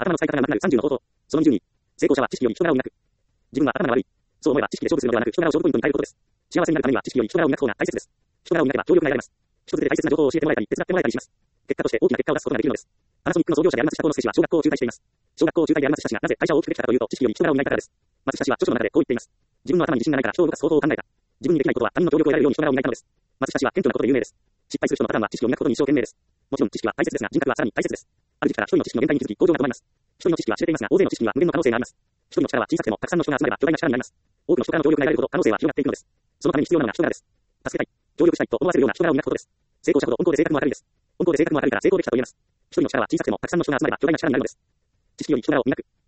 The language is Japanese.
頭の使い方が上手くなる30の方法。その20に、成功者は知識より人柄を磨く。自分は頭が悪い。そう思えば知識で勝負するのではなく、人柄を勝負ポイントに変えることです。幸せになるためには知識より人柄を磨く方が大切です。人柄を磨けば強力になれます。一つで大切な情報を教えてもらえたり、手伝ってもらえたりします。結果として大きな結果を出すことができるのです。パナソニックの創業者であります久子の氏は小学校を中退しています。小学校を中退であります氏がなぜ会社を大きくできたかというと、知識より人柄を磨いたからです。松下氏は著書の中でこう言っています。自分の頭に自信がないから人を動かす方法を考えた。自分にできないことは他人の協力を得られるように人柄を磨いたのです。松下氏は謙虚なことで有名です。失敗する人のパターンは知識を磨くことに一生懸命です。もちろん知識は大切ですが、人格はさらに大切です。ある時期から一人の知識の限界に気づき、向上が止まります。一人の知識は知れていますが、大勢の知識には無限の可能性があります。一人の力は小さくてもたくさんの人が集まれば巨大な力になります。多くの人からの協力が得られるほど可能性は広がっていくのです。そのために必要なのが人柄です。助けたい、協力したいと思わせるような人柄を磨くことです。成功者ほど温厚で性格も明るいです。温厚で性格も明るいから成功できたと言えます。一人の力は小さくてもたくさんの人が集まれば巨大な力になるのです。知識より人柄を磨く。